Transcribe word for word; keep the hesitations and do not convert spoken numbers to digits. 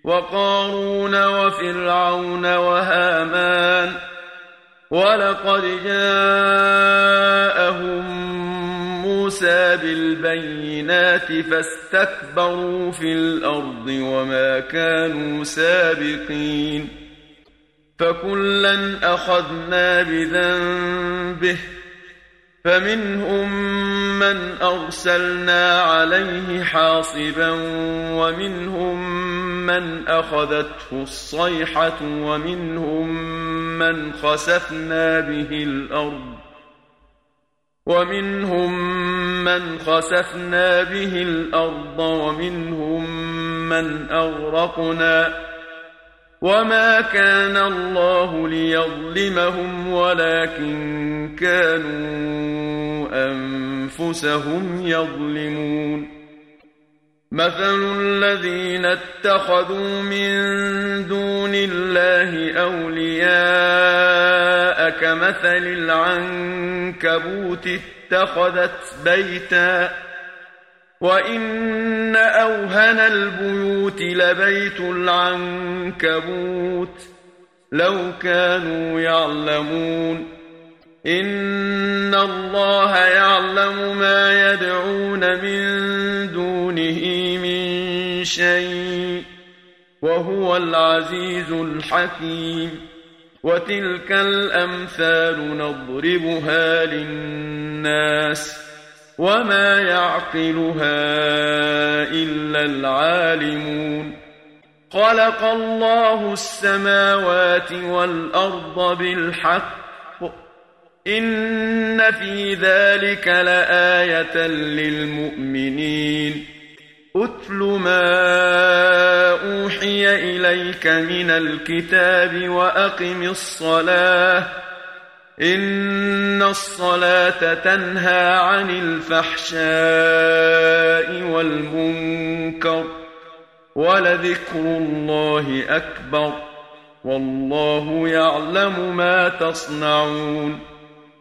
وقارون وفرعون وهامان ولقد جاءهم موسى بالبينات فاستكبروا في الأرض وما كانوا سابقين فكلا أخذنا بذنبه فمنهم من أرسلنا عليه حاصبا ومنهم من أخذته الصيحة ومنهم من خسفنا به الأرض ومنهم من خسفنا به الأرض ومنهم من أغرقنا وما كان الله ليظلمهم ولكن كانوا أنفسهم يظلمون مثل الذين اتخذوا من دون الله أولياء كمثل العنكبوت اتخذت بيتا وإن أوهن البيوت لبيت العنكبوت لو كانوا يعلمون إن الله يعلم ما يدعون من دونه من شيء وهو العزيز الحكيم وتلك الأمثال نضربها للناس وما يعقلها إلا العالمون خلق الله السماوات والأرض بالحق إن في ذلك لآية للمؤمنين أتل ما أوحي إليك من الكتاب وأقم الصلاة إن الصلاة تنهى عن الفحشاء والمنكر ولذكر الله أكبر والله يعلم ما تصنعون